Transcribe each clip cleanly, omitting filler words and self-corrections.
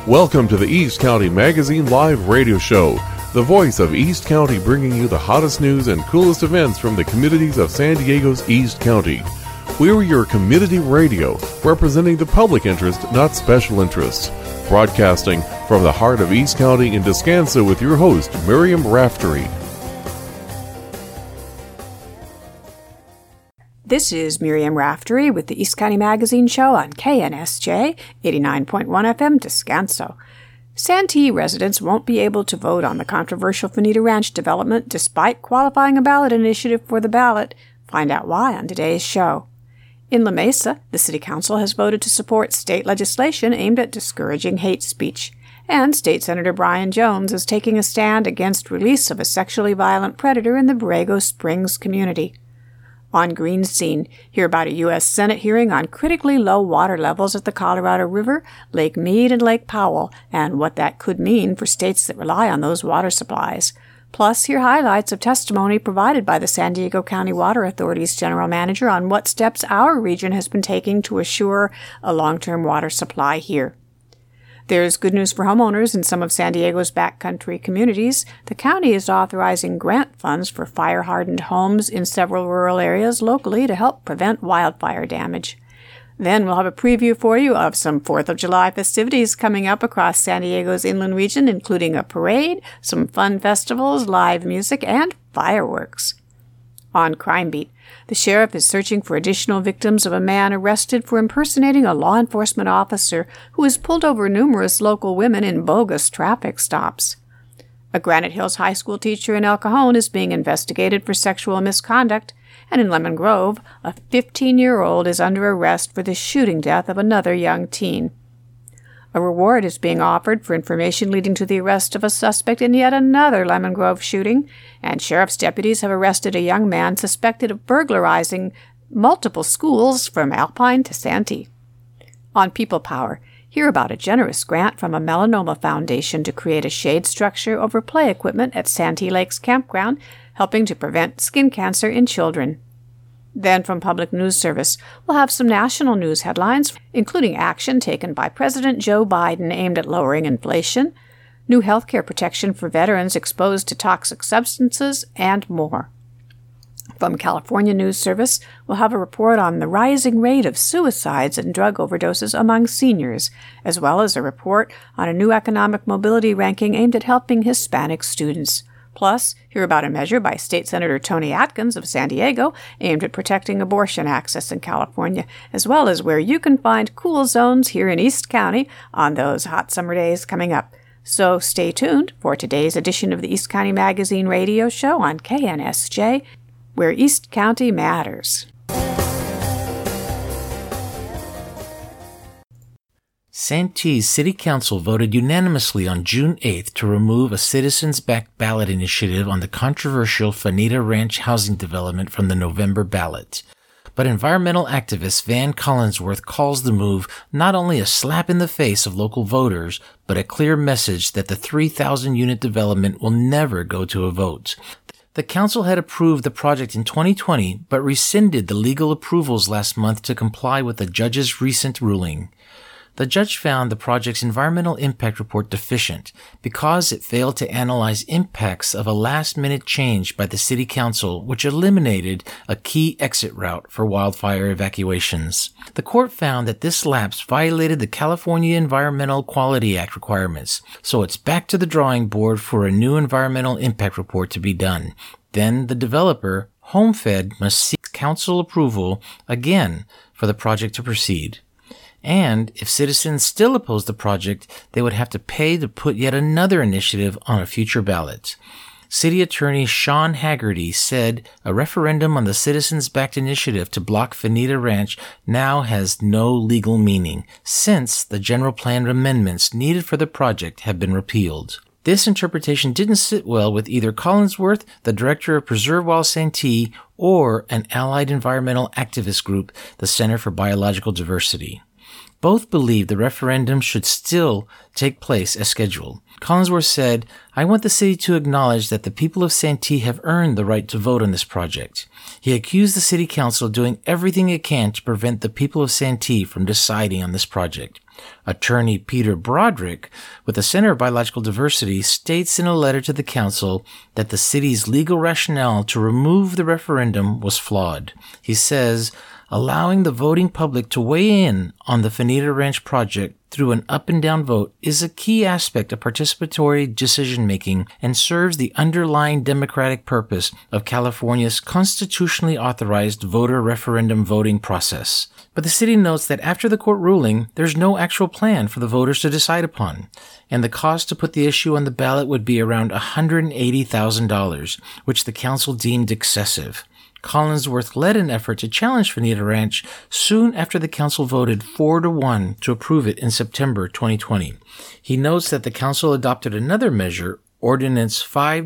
Welcome to the East County Magazine Live Radio Show, the voice of East County, bringing you the hottest news and coolest events from the communities of San Diego's East County. We're your community radio, representing the public interest, not special interests. Broadcasting from the heart of East County in Descanso with your host, Miriam Raftery. This is Miriam Raftery with the East County Magazine Show on KNSJ 89.1 FM Descanso. Santee residents won't be able to vote on the controversial Fanita Ranch development despite qualifying a ballot initiative for the ballot. Find out why on today's show. In La Mesa, the City Council has voted to support state legislation aimed at discouraging hate speech. And State Senator Brian Jones is taking a stand against release of a sexually violent predator in the Borrego Springs community. On Green Scene, hear about a U.S. Senate hearing on critically low water levels at the Colorado River, Lake Mead, and Lake Powell, and what that could mean for states that rely on those water supplies. Plus, hear highlights of testimony provided by the San Diego County Water Authority's general manager on what steps our region has been taking to assure a long-term water supply here. There's good news for homeowners in some of San Diego's backcountry communities. The county is authorizing grant funds for fire-hardened homes in several rural areas locally to help prevent wildfire damage. Then we'll have a preview for you of some 4th of July festivities coming up across San Diego's inland region, including a parade, some fun festivals, live music, and fireworks. On Crime Beat, the sheriff is searching for additional victims of a man arrested for impersonating a law enforcement officer who has pulled over numerous local women in bogus traffic stops. A Granite Hills High School teacher in El Cajon is being investigated for sexual misconduct, and in Lemon Grove, a 15-year-old is under arrest for the shooting death of another young teen. A reward is being offered for information leading to the arrest of a suspect in yet another Lemon Grove shooting, and sheriff's deputies have arrested a young man suspected of burglarizing multiple schools from Alpine to Santee. On People Power, hear about a generous grant from a melanoma foundation to create a shade structure over play equipment at Santee Lakes Campground, helping to prevent skin cancer in children. Then from Public News Service, we'll have some national news headlines, including action taken by President Joe Biden aimed at lowering inflation, new health care protection for veterans exposed to toxic substances, and more. From California News Service, we'll have a report on the rising rate of suicides and drug overdoses among seniors, as well as a report on a new economic mobility ranking aimed at helping Hispanic students. Plus, hear about a measure by State Senator Tony Atkins of San Diego aimed at protecting abortion access in California, as well as where you can find cool zones here in East County on those hot summer days coming up. So stay tuned for today's edition of the East County Magazine Radio Show on KNSJ, where East County matters. Santee's City Council voted unanimously on June 8th to remove a citizens-backed ballot initiative on the controversial Fanita Ranch housing development from the November ballot. But environmental activist Van Collinsworth calls the move not only a slap in the face of local voters, but a clear message that the 3,000-unit development will never go to a vote. The council had approved the project in 2020, but rescinded the legal approvals last month to comply with the judge's recent ruling. The judge found the project's environmental impact report deficient because it failed to analyze impacts of a last-minute change by the city council, which eliminated a key exit route for wildfire evacuations. The court found that this lapse violated the California Environmental Quality Act requirements, so it's back to the drawing board for a new environmental impact report to be done. Then the developer, HomeFed, must seek council approval again for the project to proceed. And if citizens still oppose the project, they would have to pay to put yet another initiative on a future ballot. City Attorney Sean Haggerty said a referendum on the citizens-backed initiative to block Fanita Ranch now has no legal meaning, since the general plan amendments needed for the project have been repealed. This interpretation didn't sit well with either Collinsworth, the director of Preserve Wild Santee, or an allied environmental activist group, the Center for Biological Diversity. Both believe the referendum should still take place as scheduled. Collinsworth said, "I want the city to acknowledge that the people of Santee have earned the right to vote on this project." He accused the city council of doing everything it can to prevent the people of Santee from deciding on this project. Attorney Peter Broderick, with the Center of Biological Diversity, states in a letter to the council that the city's legal rationale to remove the referendum was flawed. He says, "Allowing the voting public to weigh in on the Fanita Ranch project through an up and down vote is a key aspect of participatory decision-making and serves the underlying democratic purpose of California's constitutionally authorized voter referendum voting process." But the city notes that after the court ruling, there's no actual plan for the voters to decide upon, and the cost to put the issue on the ballot would be around $180,000, which the council deemed excessive. Collinsworth led an effort to challenge Fanita Ranch soon after the council voted 4-1 to approve it in September 2020. He notes that the council adopted another measure, Ordinance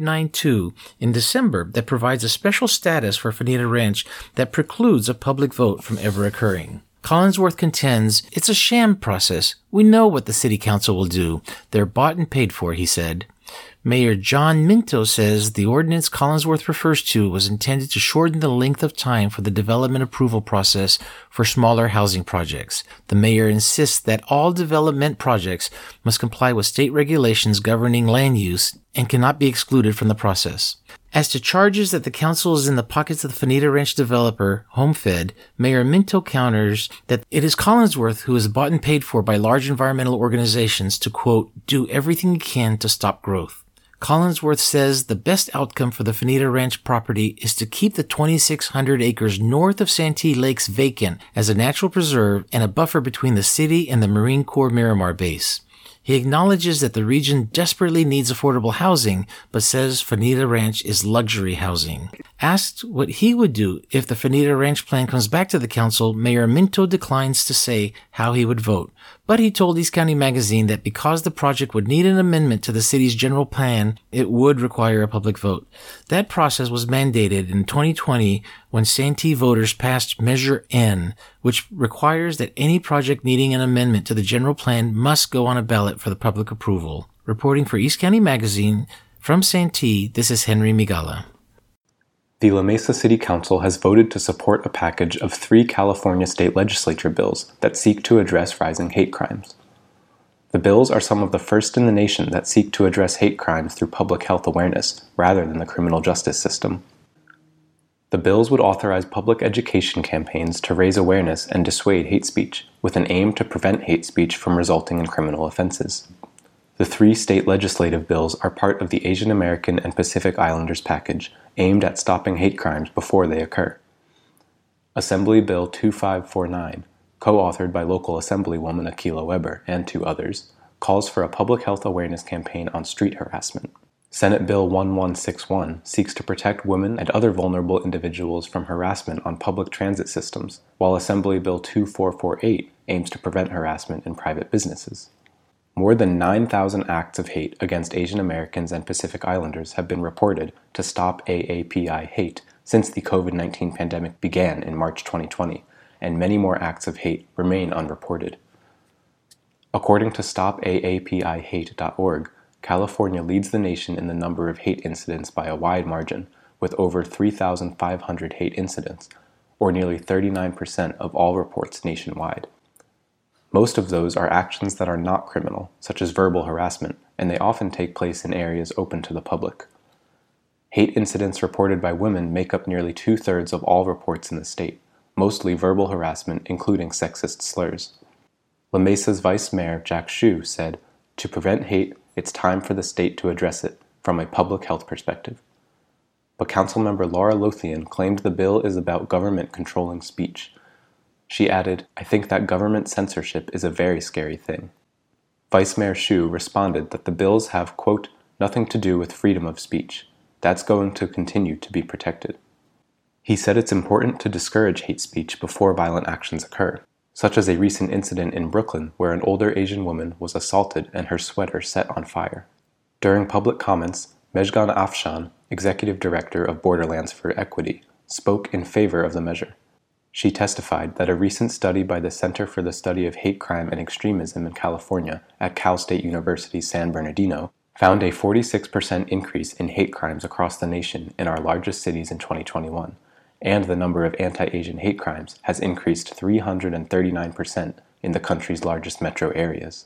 592, in December that provides a special status for Fanita Ranch that precludes a public vote from ever occurring. Collinsworth contends it's a sham process. We know what the city council will do. They're bought and paid for, he said. Mayor John Minto says the ordinance Collinsworth refers to was intended to shorten the length of time for the development approval process for smaller housing projects. The mayor insists that all development projects must comply with state regulations governing land use and cannot be excluded from the process. As to charges that the council is in the pockets of the Fanita Ranch developer, HomeFed, Mayor Minto counters that it is Collinsworth who is bought and paid for by large environmental organizations to, quote, "do everything he can to stop growth." Collinsworth says the best outcome for the Fanita Ranch property is to keep the 2,600 acres north of Santee Lakes vacant as a natural preserve and a buffer between the city and the Marine Corps Miramar base. He acknowledges that the region desperately needs affordable housing, but says Fanita Ranch is luxury housing. Asked what he would do if the Fanita Ranch plan comes back to the council, Mayor Minto declines to say how he would vote. But he told East County Magazine that because the project would need an amendment to the city's general plan, it would require a public vote. That process was mandated in 2020 when Santee voters passed Measure N, which requires that any project needing an amendment to the general plan must go on a ballot for the public approval. Reporting for East County Magazine, from Santee, this is Henry Migala. The La Mesa City Council has voted to support a package of 3 California state legislature bills that seek to address rising hate crimes. The bills are some of the first in the nation that seek to address hate crimes through public health awareness rather than the criminal justice system. The bills would authorize public education campaigns to raise awareness and dissuade hate speech, with an aim to prevent hate speech from resulting in criminal offenses. The 3 state legislative bills are part of the Asian American and Pacific Islanders package, aimed at stopping hate crimes before they occur. Assembly Bill 2549, co-authored by local Assemblywoman Akilah Weber and 2 others, calls for a public health awareness campaign on street harassment. Senate Bill 1161 seeks to protect women and other vulnerable individuals from harassment on public transit systems, while Assembly Bill 2448 aims to prevent harassment in private businesses. More than 9,000 acts of hate against Asian Americans and Pacific Islanders have been reported to Stop AAPI Hate since the COVID-19 pandemic began in March 2020, and many more acts of hate remain unreported. According to StopAAPIHate.org, California leads the nation in the number of hate incidents by a wide margin, with over 3,500 hate incidents, or nearly 39% of all reports nationwide. Most of those are actions that are not criminal, such as verbal harassment, and they often take place in areas open to the public. Hate incidents reported by women make up nearly 2/3 of all reports in the state, mostly verbal harassment, including sexist slurs. La Mesa's Vice Mayor Jack Hsu said, "To prevent hate, it's time for the state to address it from a public health perspective." But Councilmember Laura Lothian claimed the bill is about government controlling speech. She added, "I think that government censorship is a very scary thing." Vice Mayor Hsu responded that the bills have, quote, "nothing to do with freedom of speech. That's going to continue to be protected." He said it's important to discourage hate speech before violent actions occur, such as a recent incident in Brooklyn where an older Asian woman was assaulted and her sweater set on fire. During public comments, Mejgan Afshan, Executive Director of Borderlands for Equity, spoke in favor of the measure. She testified that a recent study by the Center for the Study of Hate Crime and Extremism in California at Cal State University San Bernardino found a 46% increase in hate crimes across the nation in our largest cities in 2021, and the number of anti-Asian hate crimes has increased 339% in the country's largest metro areas.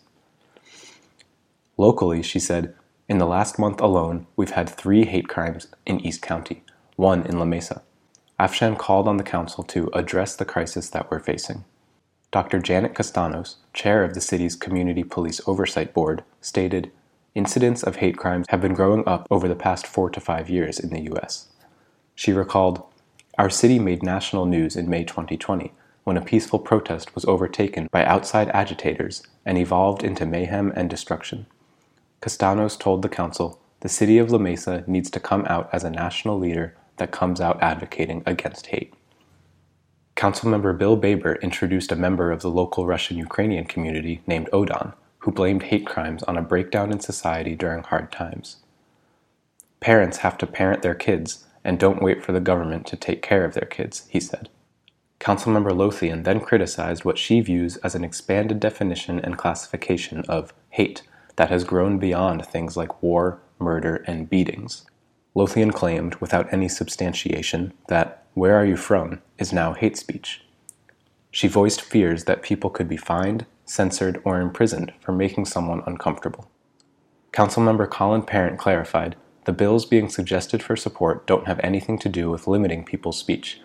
Locally, she said, in the last month alone, we've had 3 hate crimes in East County, 1 in La Mesa. Afshan called on the council to address the crisis that we're facing. Dr. Janet Castanos, chair of the city's Community Police Oversight Board, stated, "Incidents of hate crimes have been growing up over the past 4 to 5 years in the U.S." She recalled, "Our city made national news in May 2020 when a peaceful protest was overtaken by outside agitators and evolved into mayhem and destruction." Castanos told the council, "The city of La Mesa needs to come out as a national leader that comes out advocating against hate." Councilmember Bill Baber introduced a member of the local Russian-Ukrainian community named Odon, who blamed hate crimes on a breakdown in society during hard times. "Parents have to parent their kids and don't wait for the government to take care of their kids," he said. Councilmember Lothian then criticized what she views as an expanded definition and classification of hate that has grown beyond things like war, murder, and beatings. Lothian claimed, without any substantiation, that "where are you from" is now hate speech. She voiced fears that people could be fined, censored, or imprisoned for making someone uncomfortable. Councilmember Colin Parent clarified, "The bills being suggested for support don't have anything to do with limiting people's speech."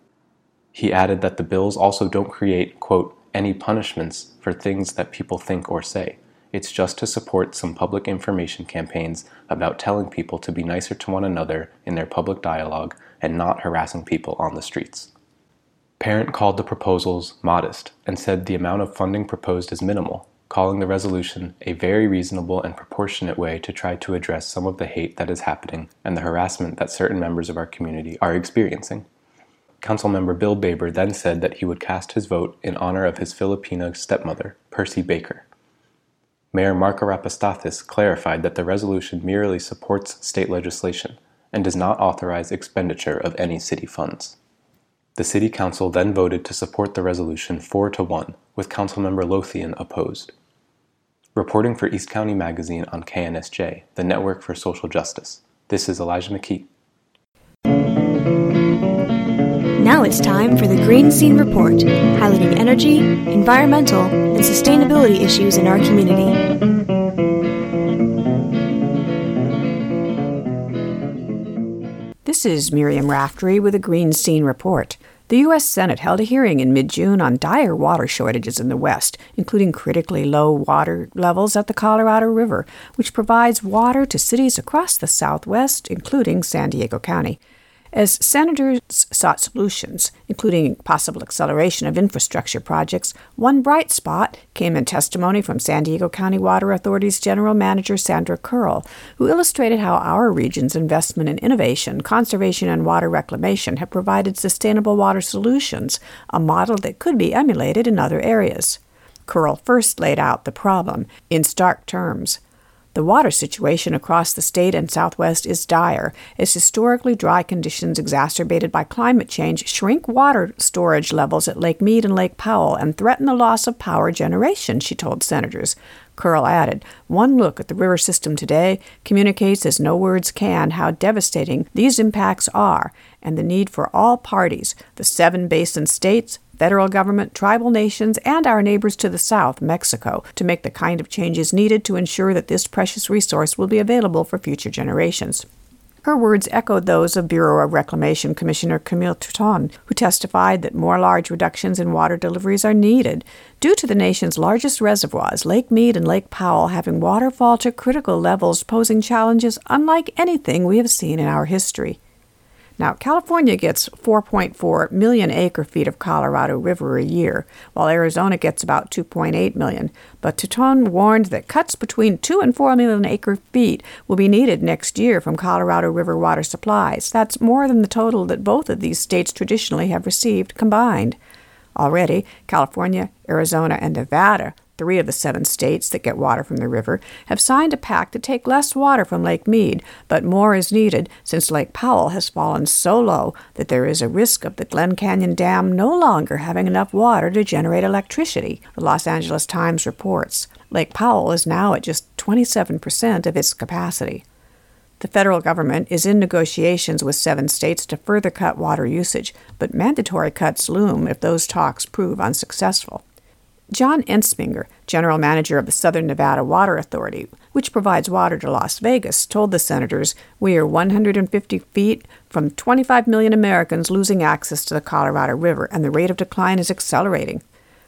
He added that the bills also don't create, quote, "any punishments for things that people think or say. It's just to support some public information campaigns about telling people to be nicer to one another in their public dialogue and not harassing people on the streets." Parent called the proposals modest and said the amount of funding proposed is minimal, calling the resolution a very reasonable and proportionate way to try to address some of the hate that is happening and the harassment that certain members of our community are experiencing. Councilmember Bill Baber then said that he would cast his vote in honor of his Filipino stepmother, Percy Baker. Mayor Marco Rapastathis clarified that the resolution merely supports state legislation and does not authorize expenditure of any city funds. The City Council then voted to support the resolution 4-1, with Councilmember Lothian opposed. Reporting for East County Magazine on KNSJ, the Network for Social Justice, this is Elijah McKee. Now it's time for the Green Scene Report, highlighting energy, environmental, and sustainability issues in our community. This is Miriam Raftery with a Green Scene Report. The U.S. Senate held a hearing in mid-June on dire water shortages in the West, including critically low water levels at the Colorado River, which provides water to cities across the Southwest, including San Diego County. As senators sought solutions, including possible acceleration of infrastructure projects, one bright spot came in testimony from San Diego County Water Authority's General Manager Sandra Curl, who illustrated how our region's investment in innovation, conservation, and water reclamation have provided sustainable water solutions, a model that could be emulated in other areas. Curl first laid out the problem in stark terms. The water situation across the state and Southwest is dire, as historically dry conditions exacerbated by climate change shrink water storage levels at Lake Mead and Lake Powell and threaten the loss of power generation, she told senators. Curl added, "One look at the river system today communicates as no words can how devastating these impacts are, and the need for all parties, the 7 basin states, federal government, tribal nations, and our neighbors to the south, Mexico, to make the kind of changes needed to ensure that this precious resource will be available for future generations." Her words echoed those of Bureau of Reclamation Commissioner Camille Touton, who testified that more large reductions in water deliveries are needed due to the nation's largest reservoirs, Lake Mead and Lake Powell, having water fall to critical levels, posing challenges unlike anything we have seen in our history. Now, California gets 4.4 million acre-feet of Colorado River a year, while Arizona gets about 2.8 million. But Touton warned that cuts between 2 and 4 million acre-feet will be needed next year from Colorado River water supplies. That's more than the total that both of these states traditionally have received combined. Already, California, Arizona, and Nevada 3 of the 7 states that get water from the river have signed a pact to take less water from Lake Mead, but more is needed since Lake Powell has fallen so low that there is a risk of the Glen Canyon Dam no longer having enough water to generate electricity, the Los Angeles Times reports. Lake Powell is now at just 27% of its capacity. The federal government is in negotiations with 7 states to further cut water usage, but mandatory cuts loom if those talks prove unsuccessful. John Ensminger, general manager of the Southern Nevada Water Authority, which provides water to Las Vegas, told the senators, "We are 150 feet from 25 million Americans losing access to the Colorado River, and the rate of decline is accelerating."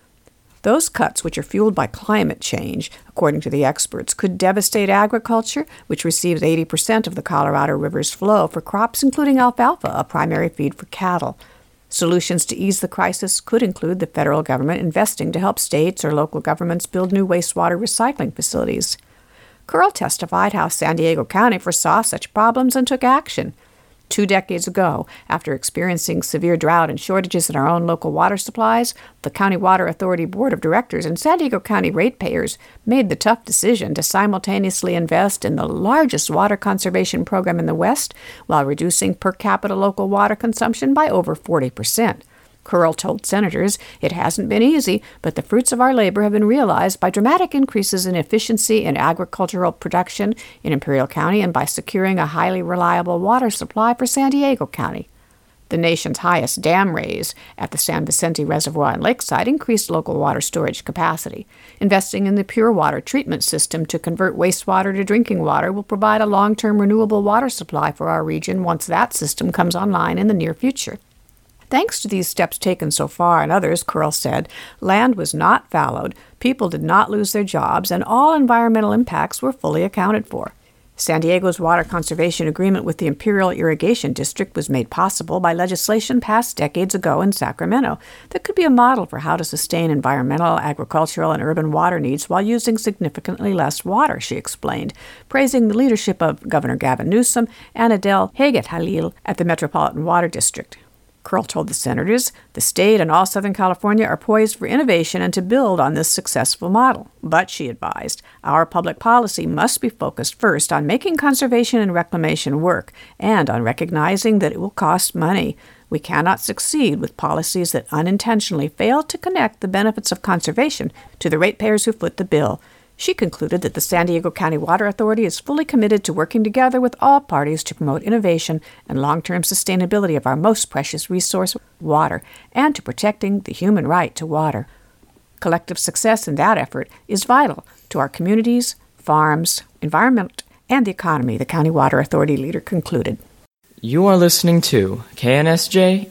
Those cuts, which are fueled by climate change, according to the experts, could devastate agriculture, which receives 80% of the Colorado River's flow for crops including alfalfa, a primary feed for cattle. Solutions to ease the crisis could include the federal government investing to help states or local governments build new wastewater recycling facilities. Curl testified how San Diego County foresaw such problems and took action. 2 decades ago, after experiencing severe drought and shortages in our own local water supplies, the County Water Authority Board of Directors and San Diego County ratepayers made the tough decision to simultaneously invest in the largest water conservation program in the West while reducing per capita local water consumption by over 40%. Curl told senators, "It hasn't been easy, but the fruits of our labor have been realized by dramatic increases in efficiency in agricultural production in Imperial County and by securing a highly reliable water supply for San Diego County." The nation's highest dam raise at the San Vicente Reservoir in Lakeside increased local water storage capacity. Investing in the pure water treatment system to convert wastewater to drinking water will provide a long-term renewable water supply for our region once that system comes online in the near future. Thanks to these steps taken so far and others, Curl said, land was not fallowed, people did not lose their jobs, and all environmental impacts were fully accounted for. San Diego's water conservation agreement with the Imperial Irrigation District was made possible by legislation passed decades ago in Sacramento that could be a model for how to sustain environmental, agricultural, and urban water needs while using significantly less water, she explained, praising the leadership of Governor Gavin Newsom and Adel Haget-Halil at the Metropolitan Water District. Curl told the senators, "The state and all Southern California are poised for innovation and to build on this successful model." But, she advised, our public policy must be focused first on making conservation and reclamation work and on recognizing that it will cost money. We cannot succeed with policies that unintentionally fail to connect the benefits of conservation to the ratepayers who foot the bill. She concluded that the San Diego County Water Authority is fully committed to working together with all parties to promote innovation and long-term sustainability of our most precious resource, water, and to protecting the human right to water. Collective success in that effort is vital to our communities, farms, environment, and the economy, the County Water Authority leader concluded. You are listening to KNSJ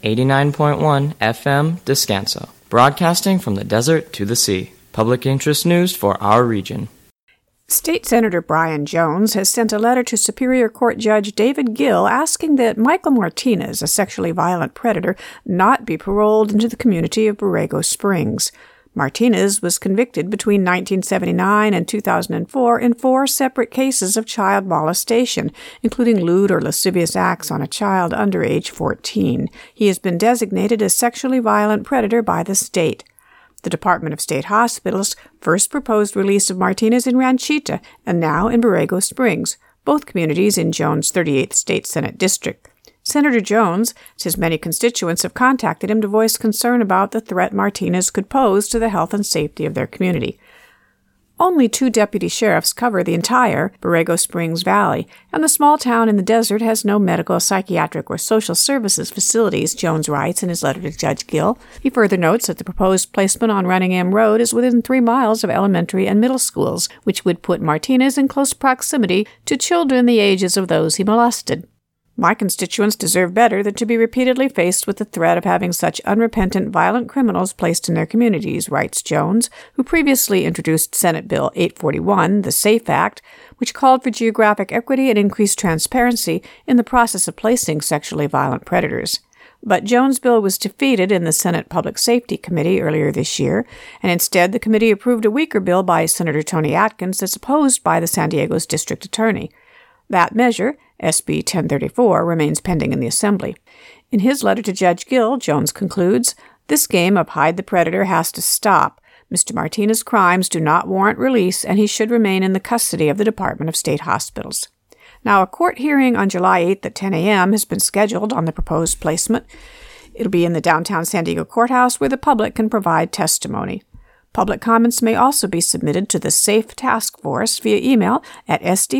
89.1 FM Descanso, broadcasting from the desert to the sea. Public interest news for our region. State Senator Brian Jones has sent a letter to Superior Court Judge David Gill asking that Michael Martinez, a sexually violent predator, not be paroled into the community of Borrego Springs. Martinez was convicted between 1979 and 2004 in 4 separate cases of child molestation, including lewd or lascivious acts on a child under age 14. He has been designated a sexually violent predator by the state. The Department of State Hospitals first proposed release of Martinez in Ranchita and now in Borrego Springs, both communities in Jones' 38th State Senate District. Senator Jones says many constituents have contacted him to voice concern about the threat Martinez could pose to the health and safety of their community. Only 2 deputy sheriffs cover the entire Borrego Springs Valley, and the small town in the desert has no medical, psychiatric, or social services facilities, Jones writes in his letter to Judge Gill. He further notes that the proposed placement on Runningham Road is within 3 miles of elementary and middle schools, which would put Martinez in close proximity to children the ages of those he molested. My constituents deserve better than to be repeatedly faced with the threat of having such unrepentant, violent criminals placed in their communities, writes Jones, who previously introduced Senate Bill 841, the SAFE Act, which called for geographic equity and increased transparency in the process of placing sexually violent predators. But Jones' bill was defeated in the Senate Public Safety Committee earlier this year, and instead the committee approved a weaker bill by Senator Tony Atkins that's opposed by the San Diego's district attorney. That measure, SB 1034, remains pending in the Assembly. In his letter to Judge Gill, Jones concludes, "This game of hide the predator has to stop. Mr. Martinez's crimes do not warrant release, and he should remain in the custody of the Department of State Hospitals. Now, a court hearing on July 8th at 10 a.m. has been scheduled on the proposed placement. It'll be in the downtown San Diego courthouse where the public can provide testimony. Public comments may also be submitted to the SAFE Task Force via email at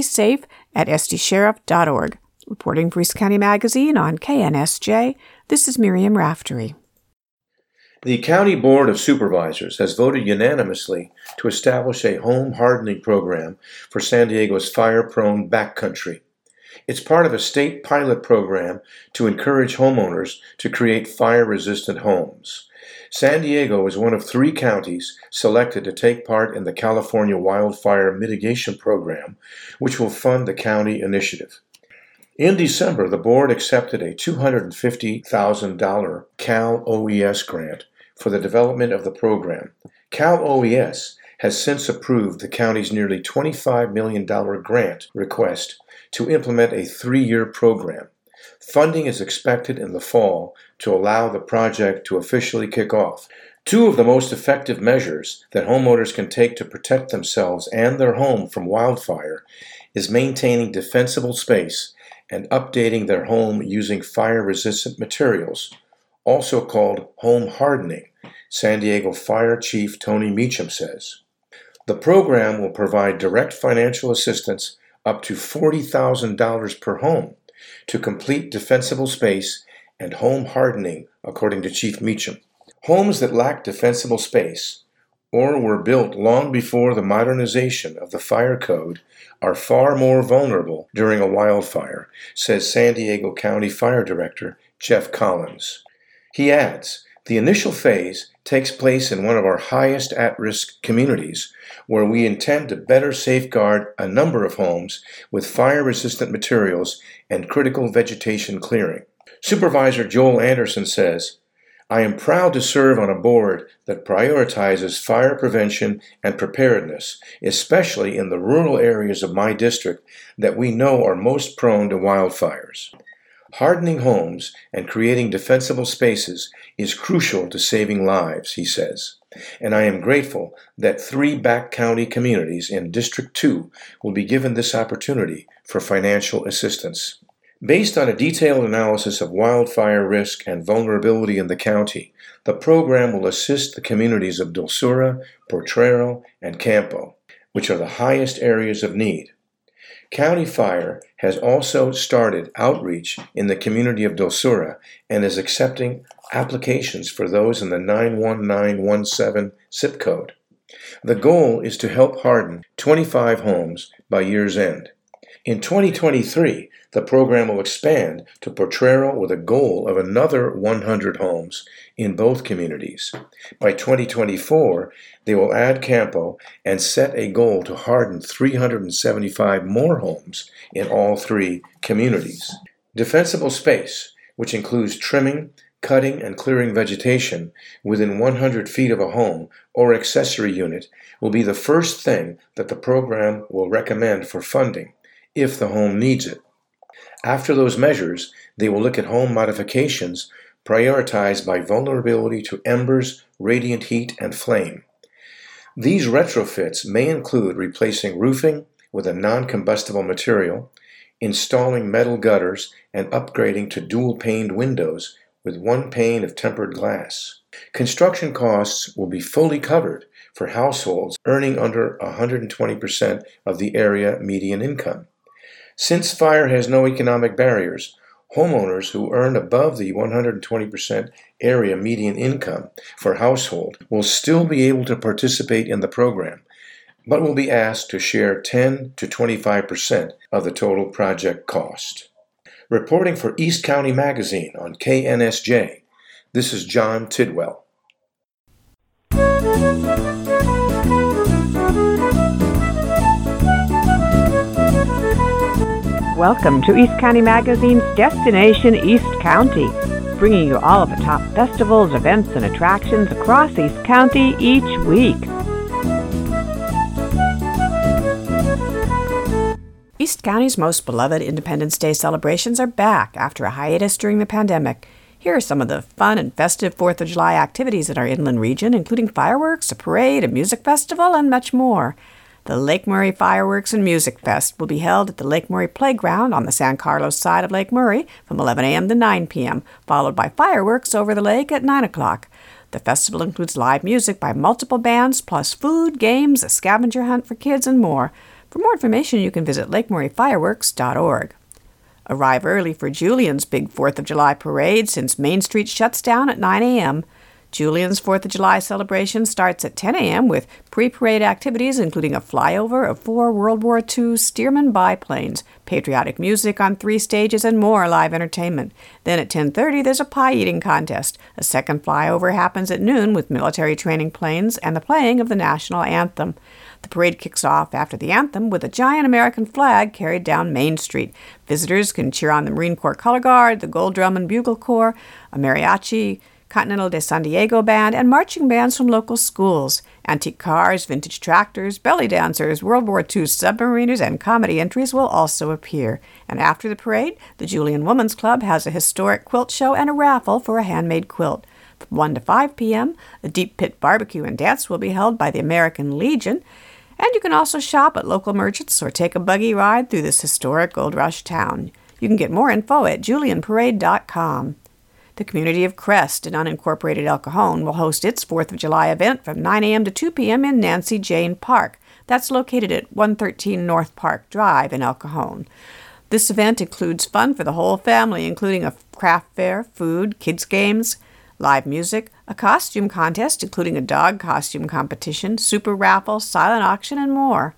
sdsafe@sdsheriff.org. Reporting for East County Magazine on KNSJ, this is Miriam Raftery. The County Board of Supervisors has voted unanimously to establish a home hardening program for San Diego's fire-prone backcountry. It's part of a state pilot program to encourage homeowners to create fire-resistant homes. San Diego is one of 3 counties selected to take part in the California Wildfire Mitigation Program, which will fund the county initiative. In December, the board accepted a $250,000 Cal OES grant for the development of the program. Cal OES has since approved the county's nearly $25 million grant request to implement a 3-year program. Funding is expected in the fall to allow the project to officially kick off. 2 of the most effective measures that homeowners can take to protect themselves and their home from wildfire is maintaining defensible space and updating their home using fire-resistant materials, also called home hardening, San Diego Fire Chief Tony Meacham says. The program will provide direct financial assistance up to $40,000 per home to complete defensible space and home hardening, according to Chief Meacham. Homes that lack defensible space or were built long before the modernization of the fire code are far more vulnerable during a wildfire, says San Diego County Fire Director Jeff Collins. He adds, the initial phase takes place in one of our highest at-risk communities, where we intend to better safeguard a number of homes with fire-resistant materials and critical vegetation clearing. Supervisor Joel Anderson says, I am proud to serve on a board that prioritizes fire prevention and preparedness, especially in the rural areas of my district that we know are most prone to wildfires. Hardening homes and creating defensible spaces is crucial to saving lives, he says, and I am grateful that 3 back county communities in District 2 will be given this opportunity for financial assistance. Based on a detailed analysis of wildfire risk and vulnerability in the county, the program will assist the communities of Dulsura, Potrero, and Campo, which are the highest areas of need. County Fire has also started outreach in the community of Dulsura and is accepting applications for those in the 91917 zip code. The goal is to help harden 25 homes by year's end. In 2023, the program will expand to Potrero with a goal of another 100 homes in both communities. By 2024, they will add Campo and set a goal to harden 375 more homes in all 3 communities. Defensible space, which includes trimming, cutting, and clearing vegetation within 100 feet of a home or accessory unit, will be the first thing that the program will recommend for funding, if the home needs it. After those measures, they will look at home modifications prioritized by vulnerability to embers, radiant heat, and flame. These retrofits may include replacing roofing with a non-combustible material, installing metal gutters, and upgrading to dual-paned windows with 1 pane of tempered glass. Construction costs will be fully covered for households earning under 120% of the area median income. Since fire has no economic barriers, homeowners who earn above the 120% area median income for household will still be able to participate in the program, but will be asked to share 10 to 25% of the total project cost. Reporting for East County Magazine on KNSJ, this is John Tidwell. Welcome to East County Magazine's Destination East County, bringing you all of the top festivals, events, and attractions across East County each week. East County's most beloved Independence Day celebrations are back after a hiatus during the pandemic. Here are some of the fun and festive 4th of July activities in our inland region, including fireworks, a parade, a music festival, and much more. The Lake Murray Fireworks and Music Fest will be held at the Lake Murray Playground on the San Carlos side of Lake Murray from 11 a.m. to 9 p.m., followed by fireworks over the lake at 9 o'clock. The festival includes live music by multiple bands, plus food, games, a scavenger hunt for kids, and more. For more information, you can visit lakemurrayfireworks.org. Arrive early for Julian's big 4th of July parade since Main Street shuts down at 9 a.m. Julian's 4th of July celebration starts at 10 a.m. with pre-parade activities including a flyover of 4 World War II Stearman biplanes, patriotic music on 3 stages, and more live entertainment. Then at 10:30 there's a pie-eating contest. A second flyover happens at noon with military training planes and the playing of the national anthem. The parade kicks off after the anthem with a giant American flag carried down Main Street. Visitors can cheer on the Marine Corps Color Guard, the Gold Drum and Bugle Corps, a mariachi, Continental de San Diego Band, and marching bands from local schools. Antique cars, vintage tractors, belly dancers, World War II submariners, and comedy entries will also appear. And after the parade, the Julian Women's Club has a historic quilt show and a raffle for a handmade quilt. From 1 to 5 p.m., a deep pit barbecue and dance will be held by the American Legion. And you can also shop at local merchants or take a buggy ride through this historic Gold Rush town. You can get more info at julianparade.com. The community of Crest in unincorporated El Cajon will host its 4th of July event from 9 a.m. to 2 p.m. in Nancy Jane Park. That's located at 113 North Park Drive in El Cajon. This event includes fun for the whole family, including a craft fair, food, kids' games, live music, a costume contest, including a dog costume competition, super raffle, silent auction, and more.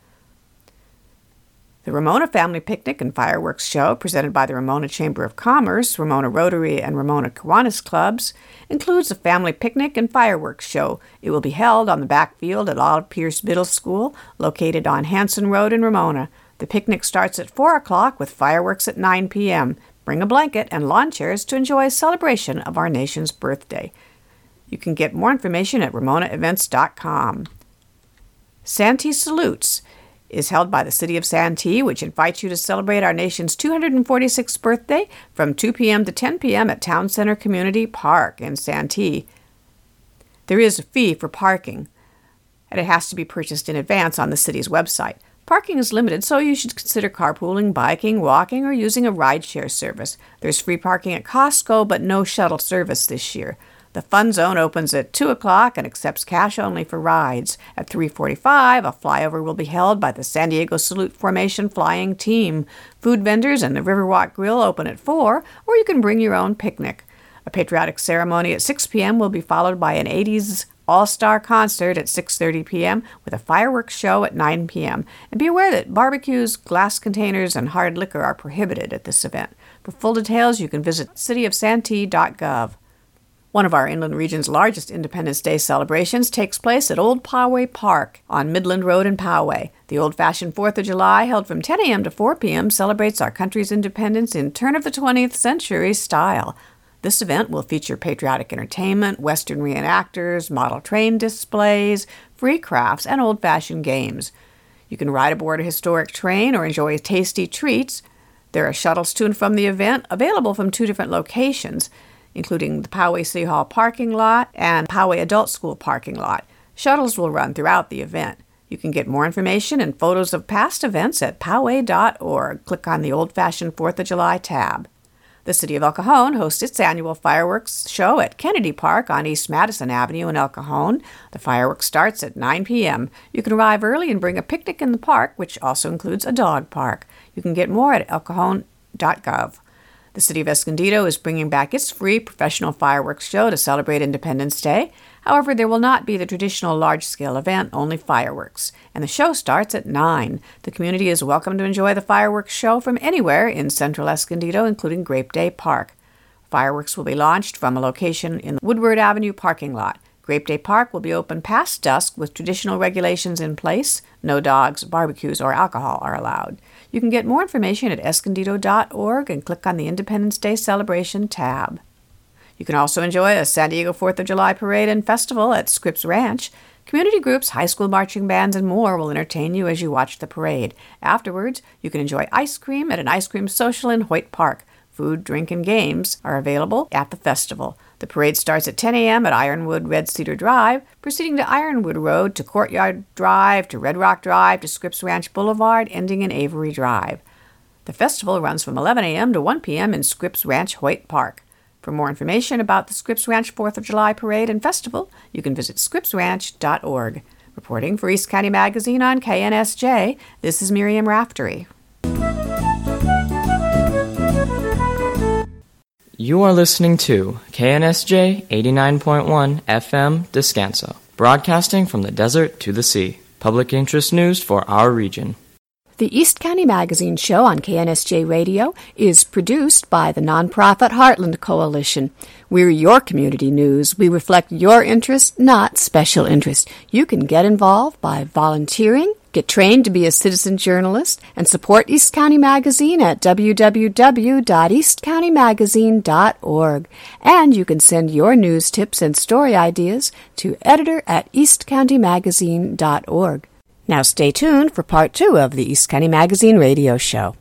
The Ramona Family Picnic and Fireworks Show, presented by the Ramona Chamber of Commerce, Ramona Rotary, and Ramona Kiwanis Clubs, includes a family picnic and fireworks show. It will be held on the backfield at Olive Pierce Middle School, located on Hanson Road in Ramona. The picnic starts at 4 o'clock with fireworks at 9 p.m. Bring a blanket and lawn chairs to enjoy a celebration of our nation's birthday. You can get more information at ramonaevents.com. Santee Salutes is held by the City of Santee, which invites you to celebrate our nation's 246th birthday from 2 p.m. to 10 p.m. at Town Center Community Park in Santee. There is a fee for parking, and it has to be purchased in advance on the city's website. Parking is limited, so you should consider carpooling, biking, walking, or using a rideshare service. There's free parking at Costco, but no shuttle service this year. The Fun Zone opens at 2 o'clock and accepts cash only for rides. At 3:45, a flyover will be held by the San Diego Salute Formation Flying Team. Food vendors and the Riverwalk Grill open at 4, or you can bring your own picnic. A patriotic ceremony at 6 p.m. will be followed by an 80s all-star concert at 6:30 p.m. with a fireworks show at 9 p.m. And be aware that barbecues, glass containers, and hard liquor are prohibited at this event. For full details, you can visit cityofsantee.gov. One of our inland region's largest Independence Day celebrations takes place at Old Poway Park on Midland Road in Poway. The old-fashioned 4th of July, held from 10 a.m. to 4 p.m., celebrates our country's independence in turn-of-the-20th century style. This event will feature patriotic entertainment, Western reenactors, model train displays, free crafts, and old-fashioned games. You can ride aboard a historic train or enjoy tasty treats. There are shuttles to and from the event, available from 2 different locations, including the Poway City Hall parking lot and Poway Adult School parking lot. Shuttles will run throughout the event. You can get more information and photos of past events at poway.org. Click on the Old-Fashioned 4th of July tab. The City of El Cajon hosts its annual fireworks show at Kennedy Park on East Madison Avenue in El Cajon. The fireworks starts at 9 p.m. You can arrive early and bring a picnic in the park, which also includes a dog park. You can get more at elcajon.gov. The City of Escondido is bringing back its free professional fireworks show to celebrate Independence Day. However, there will not be the traditional large-scale event, only fireworks, and the show starts at 9. The community is welcome to enjoy the fireworks show from anywhere in central Escondido, including Grape Day Park. Fireworks will be launched from a location in the Woodward Avenue parking lot. Grape Day Park will be open past dusk with traditional regulations in place. No dogs, barbecues, or alcohol are allowed. You can get more information at escondido.org and click on the Independence Day Celebration tab. You can also enjoy a San Diego 4th of July parade and festival at Scripps Ranch. Community groups, high school marching bands, and more will entertain you as you watch the parade. Afterwards, you can enjoy ice cream at an ice cream social in Hoyt Park. Food, drink, and games are available at the festival. The parade starts at 10 a.m. at Ironwood Red Cedar Drive, proceeding to Ironwood Road to Courtyard Drive to Red Rock Drive to Scripps Ranch Boulevard, ending in Avery Drive. The festival runs from 11 a.m. to 1 p.m. in Scripps Ranch Hoyt Park. For more information about the Scripps Ranch 4th of July Parade and Festival, you can visit scrippsranch.org. Reporting for East County Magazine on KNSJ, this is Miriam Raftery. You are listening to KNSJ 89.1 FM Descanso, broadcasting from the desert to the sea. Public interest news for our region. The East County Magazine Show on KNSJ Radio is produced by the nonprofit Heartland Coalition. We're your community news. We reflect your interest, not special interest. You can get involved by volunteering, get trained to be a citizen journalist, and support East County Magazine at www.eastcountymagazine.org. And you can send your news tips and story ideas to editor@eastcountymagazine.org. Now stay tuned for part 2 of the East County Magazine radio show.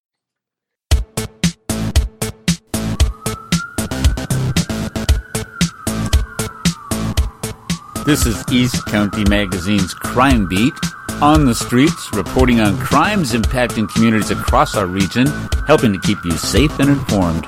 This is East County Magazine's Crime Beat, on the streets, reporting on crimes impacting communities across our region, helping to keep you safe and informed.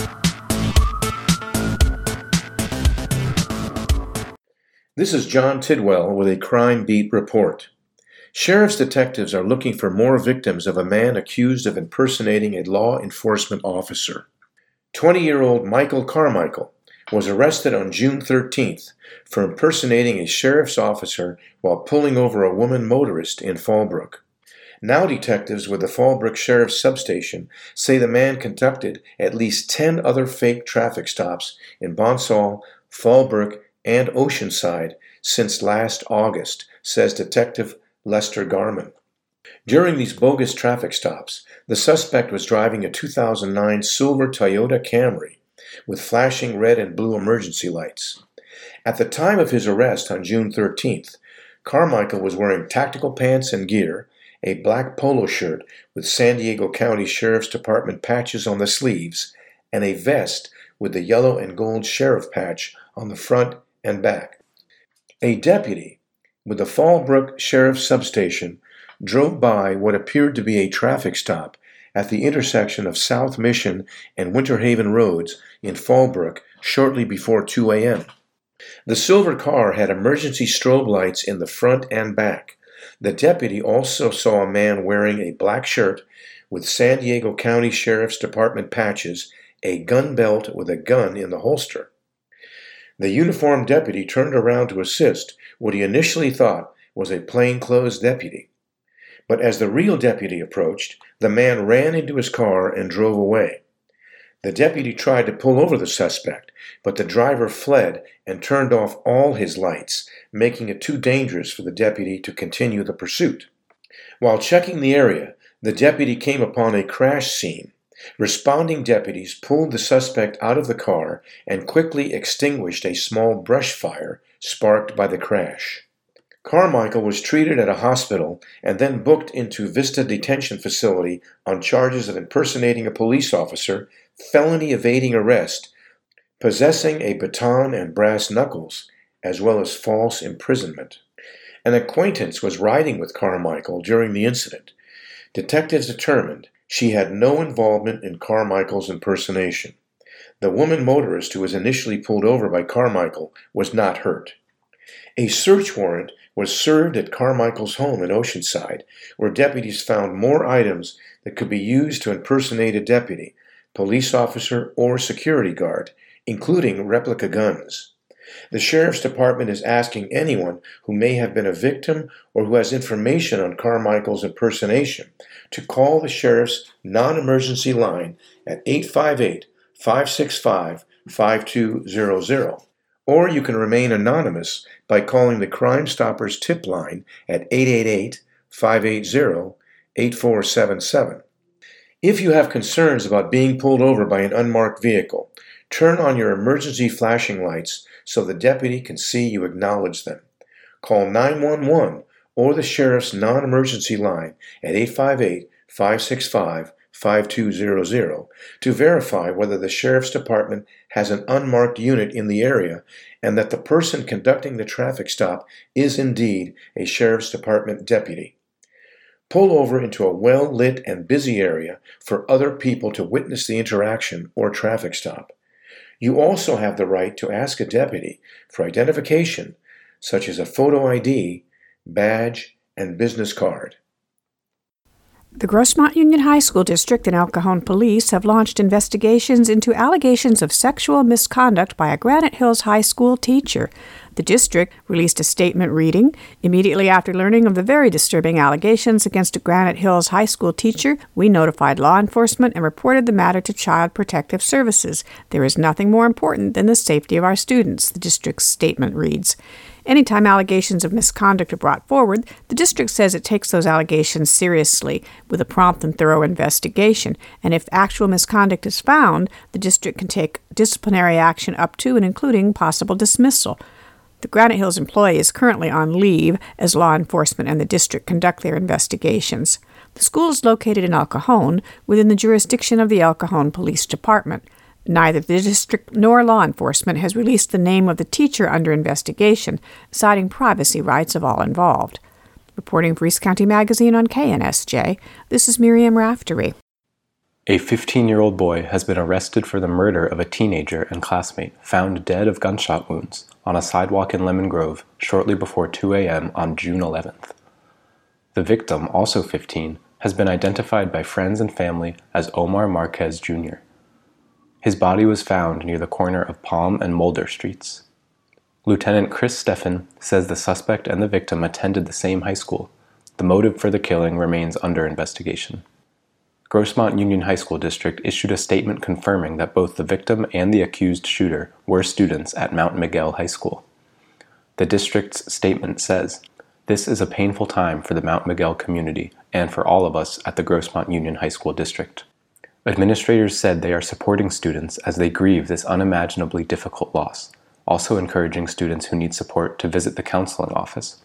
This is John Tidwell with a Crime Beat report. Sheriff's detectives are looking for more victims of a man accused of impersonating a law enforcement officer. 20-year-old Michael Carmichael was arrested on June 13th for impersonating a sheriff's officer while pulling over a woman motorist in Fallbrook. Now detectives with the Fallbrook Sheriff's Substation say the man conducted at least 10 other fake traffic stops in Bonsall, Fallbrook, and Oceanside since last August, says Detective Lester Garman. During these bogus traffic stops, the suspect was driving a 2009 silver Toyota Camry with flashing red and blue emergency lights. At the time of his arrest on June 13th, Carmichael was wearing tactical pants and gear, a black polo shirt with San Diego County Sheriff's Department patches on the sleeves, and a vest with the yellow and gold sheriff patch on the front and back. A deputy with the Fallbrook Sheriff's Substation drove by what appeared to be a traffic stop at the intersection of South Mission and Winter Haven Roads in Fallbrook shortly before 2 a.m. The silver car had emergency strobe lights in the front and back. The deputy also saw a man wearing a black shirt with San Diego County Sheriff's Department patches, a gun belt with a gun in the holster. The uniformed deputy turned around to assist what he initially thought was a plainclothes deputy. But as the real deputy approached, the man ran into his car and drove away. The deputy tried to pull over the suspect, but the driver fled and turned off all his lights, making it too dangerous for the deputy to continue the pursuit. While checking the area, the deputy came upon a crash scene. Responding deputies pulled the suspect out of the car and quickly extinguished a small brush fire sparked by the crash. Carmichael was treated at a hospital and then booked into Vista Detention Facility on charges of impersonating a police officer, felony evading arrest, possessing a baton and brass knuckles, as well as false imprisonment. An acquaintance was riding with Carmichael during the incident. Detectives determined she had no involvement in Carmichael's impersonation. The woman motorist who was initially pulled over by Carmichael was not hurt. A search warrant was served at Carmichael's home in Oceanside, where deputies found more items that could be used to impersonate a deputy, police officer, or security guard, including replica guns. The Sheriff's Department is asking anyone who may have been a victim or who has information on Carmichael's impersonation to call the Sheriff's non-emergency line at 858-565-5200. Or you can remain anonymous by calling the Crime Stoppers tip line at 888-580-8477. If you have concerns about being pulled over by an unmarked vehicle, turn on your emergency flashing lights so the deputy can see you acknowledge them. Call 911 or the Sheriff's non-emergency line at 858-565-5200. 5200 to verify whether the Sheriff's Department has an unmarked unit in the area and that the person conducting the traffic stop is indeed a Sheriff's Department deputy. Pull over into a well-lit and busy area for other people to witness the interaction or traffic stop. You also have the right to ask a deputy for identification, such as a photo ID, badge, and business card. The Grossmont Union High School District and El Cajon Police have launched investigations into allegations of sexual misconduct by a Granite Hills High School teacher. The district released a statement reading, "Immediately after learning of the very disturbing allegations against a Granite Hills High School teacher, we notified law enforcement and reported the matter to Child Protective Services. There is nothing more important than the safety of our students," the district's statement reads. Anytime allegations of misconduct are brought forward, the district says it takes those allegations seriously with a prompt and thorough investigation, and if actual misconduct is found, the district can take disciplinary action up to and including possible dismissal. The Granite Hills employee is currently on leave as law enforcement and the district conduct their investigations. The school is located in El Cajon, within the jurisdiction of the El Cajon Police Department. Neither the district nor law enforcement has released the name of the teacher under investigation, citing privacy rights of all involved. Reporting for East County Magazine on KNSJ, this is Miriam Raftery. A 15-year-old boy has been arrested for the murder of a teenager and classmate found dead of gunshot wounds on a sidewalk in Lemon Grove shortly before 2 a.m. on June 11th. The victim, also 15, has been identified by friends and family as Omar Marquez Jr. His body was found near the corner of Palm and Mulder Streets. Lieutenant Chris Steffen says the suspect and the victim attended the same high school. The motive for the killing remains under investigation. Grossmont Union High School District issued a statement confirming that both the victim and the accused shooter were students at Mount Miguel High School. The district's statement says, "This is a painful time for the Mount Miguel community and for all of us at the Grossmont Union High School District." Administrators said they are supporting students as they grieve this unimaginably difficult loss, also encouraging students who need support to visit the counseling office.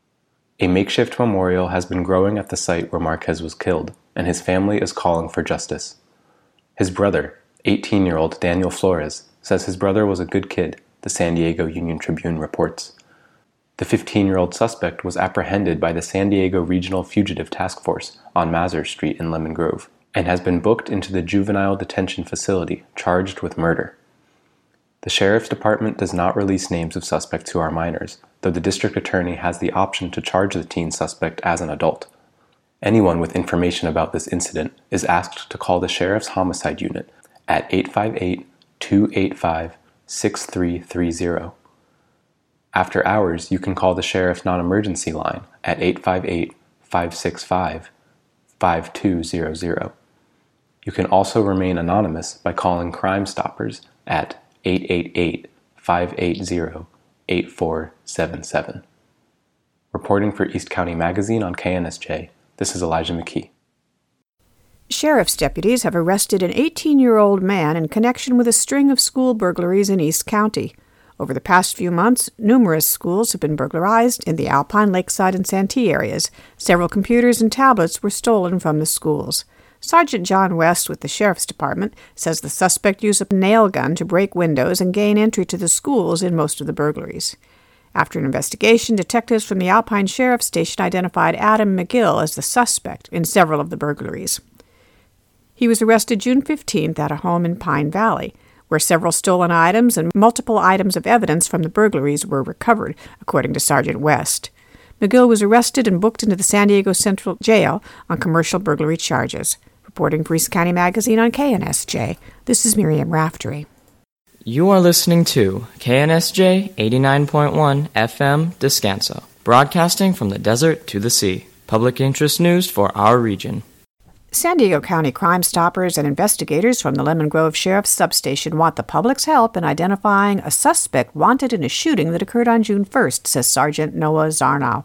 A makeshift memorial has been growing at the site where Marquez was killed, and his family is calling for justice. His brother, 18-year-old Daniel Flores, says his brother was a good kid, the San Diego Union Tribune reports. The 15-year-old suspect was apprehended by the San Diego Regional Fugitive Task Force on Mazur Street in Lemon Grove, and has been booked into the juvenile detention facility, charged with murder. The Sheriff's Department does not release names of suspects who are minors, though the district attorney has the option to charge the teen suspect as an adult. Anyone with information about this incident is asked to call the Sheriff's Homicide Unit at 858-285-6330. After hours, you can call the Sheriff's Non-Emergency Line at 858-565-5200. You can also remain anonymous by calling Crime Stoppers at 888-580-8477. Reporting for East County Magazine on KNSJ, this is Elijah McKee. Sheriff's deputies have arrested an 18-year-old man in connection with a string of school burglaries in East County. Over the past few months, numerous schools have been burglarized in the Alpine, Lakeside, and Santee areas. Several computers and tablets were stolen from the schools. Sergeant John West with the Sheriff's Department says the suspect used a nail gun to break windows and gain entry to the schools in most of the burglaries. After an investigation, detectives from the Alpine Sheriff's Station identified Adam McGill as the suspect in several of the burglaries. He was arrested June 15th at a home in Pine Valley, where several stolen items and multiple items of evidence from the burglaries were recovered, according to Sergeant West. McGill was arrested and booked into the San Diego Central Jail on commercial burglary charges. Reporting for East County Magazine on KNSJ, this is Miriam Raftery. You are listening to KNSJ 89.1 FM Descanso, broadcasting from the desert to the sea. Public interest news for our region. San Diego County Crime Stoppers and investigators from the Lemon Grove Sheriff's Substation want the public's help in identifying a suspect wanted in a shooting that occurred on June 1st, says Sergeant Noah Zarnow.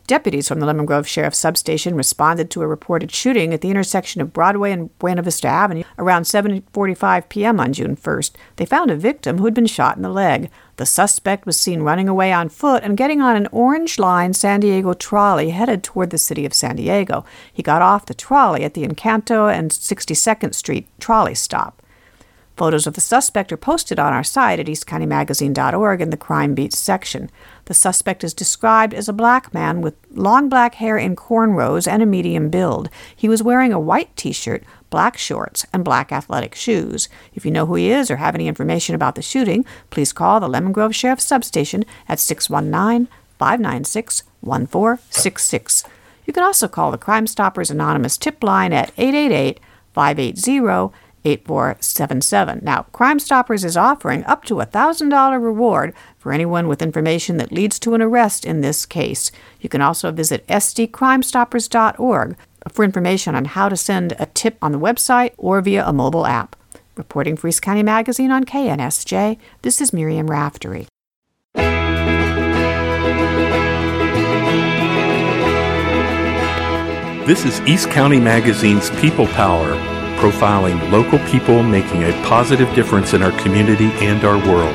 Deputies from the Lemon Grove Sheriff's Substation responded to a reported shooting at the intersection of Broadway and Buena Vista Avenue around 7:45 p.m. on June 1st. They found a victim who had been shot in the leg. The suspect was seen running away on foot and getting on an Orange Line San Diego trolley headed toward the city of San Diego. He got off the trolley at the Encanto and 62nd Street trolley stop. Photos of the suspect are posted on our site at eastcountymagazine.org in the Crime Beat section. The suspect is described as a black man with long black hair in cornrows and a medium build. He was wearing a white t-shirt, black shorts, and black athletic shoes. If you know who he is or have any information about the shooting, please call the Lemon Grove Sheriff's Substation at 619-596-1466. You can also call the Crime Stoppers Anonymous tip line at 888-580-8477. Now, Crime Stoppers is offering up to a $1,000 reward for anyone with information that leads to an arrest in this case. You can also visit sdcrimestoppers.org for information on how to send a tip on the website or via a mobile app. Reporting for East County Magazine on KNSJ, this is Miriam Raftery. This is East County Magazine's People Power, profiling local people making a positive difference in our community and our world.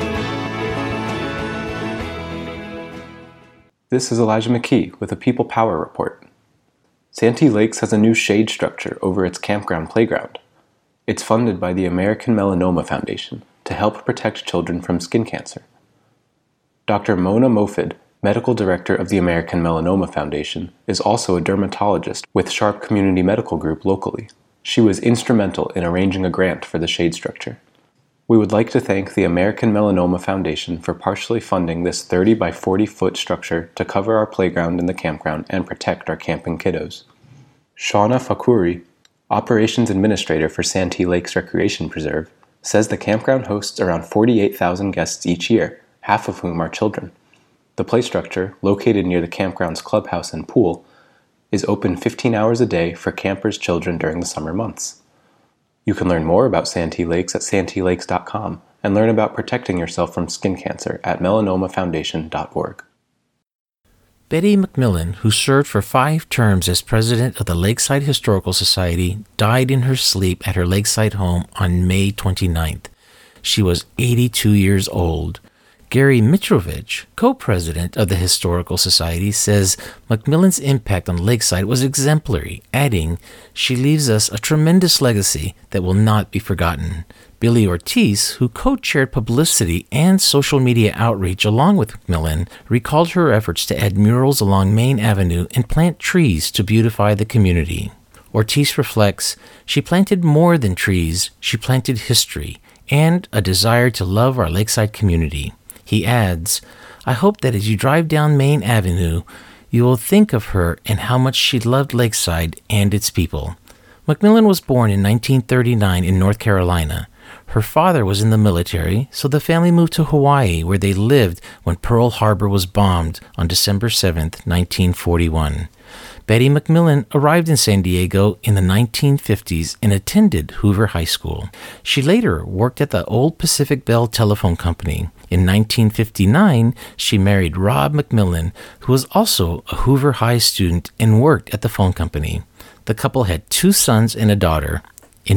This is Elijah McKee with a People Power Report. Santee Lakes has a new shade structure over its campground playground. It's funded by the American Melanoma Foundation to help protect children from skin cancer. Dr. Mona Mofid, Medical Director of the American Melanoma Foundation, is also a dermatologist with Sharp Community Medical Group locally. She was instrumental in arranging a grant for the shade structure. We would like to thank the American Melanoma Foundation for partially funding this 30 by 40 foot structure to cover our playground in the campground and protect our camping kiddos. Shauna Fakuri, Operations Administrator for Santee Lakes Recreation Preserve, says the campground hosts around 48,000 guests each year, half of whom are children. The play structure, located near the campground's clubhouse and pool, is open 15 hours a day for campers' children during the summer months. You can learn more about Santee Lakes at santeelakes.com and learn about protecting yourself from skin cancer at melanomafoundation.org. Betty McMillan, who served for 5 terms as president of the Lakeside Historical Society, died in her sleep at her Lakeside home on May 29th. She was 82 years old. Gary Mitrovich, co-president of the Historical Society, says McMillan's impact on Lakeside was exemplary, adding, "She leaves us a tremendous legacy that will not be forgotten." Billy Ortiz, who co-chaired publicity and social media outreach along with McMillan, recalled her efforts to add murals along Main Avenue and plant trees to beautify the community. Ortiz reflects, "She planted more than trees, she planted history and a desire to love our Lakeside community." He adds, "I hope that as you drive down Main Avenue, you will think of her and how much she loved Lakeside and its people." McMillan was born in 1939 in North Carolina. Her father was in the military, so the family moved to Hawaii, where they lived when Pearl Harbor was bombed on December 7, 1941. Betty McMillan arrived in San Diego in the 1950s and attended Hoover High School. She later worked at the Old Pacific Bell Telephone Company. In 1959, she married Rob McMillan, who was also a Hoover High student and worked at the phone company. The couple had 2 sons and a daughter. In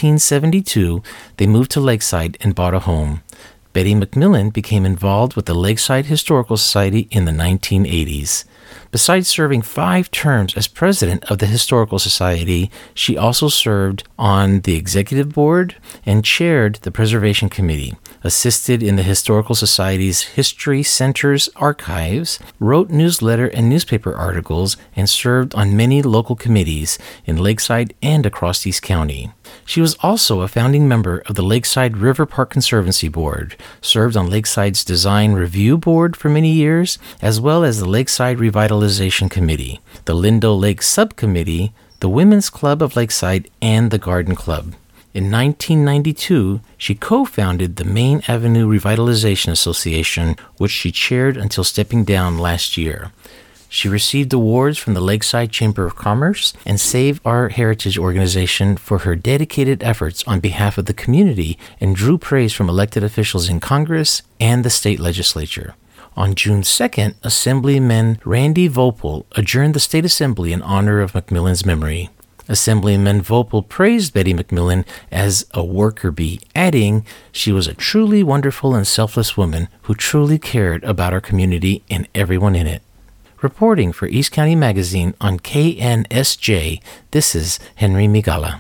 1972, they moved to Lakeside and bought a home. Betty McMillan became involved with the Lakeside Historical Society in the 1980s. Besides serving 5 terms as president of the Historical Society, she also served on the executive board and chaired the Preservation Committee, assisted in the Historical Society's History Center's archives, wrote newsletter and newspaper articles, and served on many local committees in Lakeside and across East County. She was also a founding member of the Lakeside River Park Conservancy Board, served on Lakeside's Design Review Board for many years, as well as the Lakeside Revitalization Committee, the Lindo Lake Subcommittee, the Women's Club of Lakeside, and the Garden Club. In 1992, she co-founded the Main Avenue Revitalization Association, which she chaired until stepping down last year. She received awards from the Lakeside Chamber of Commerce and Save Our Heritage organization for her dedicated efforts on behalf of the community and drew praise from elected officials in Congress and the state legislature. On June 2nd, Assemblyman Randy Vopel adjourned the State Assembly in honor of McMillan's memory. Assemblyman Vopel praised Betty McMillan as a worker bee, adding, "She was a truly wonderful and selfless woman who truly cared about our community and everyone in it." Reporting for East County Magazine on KNSJ, this is Henry Migala.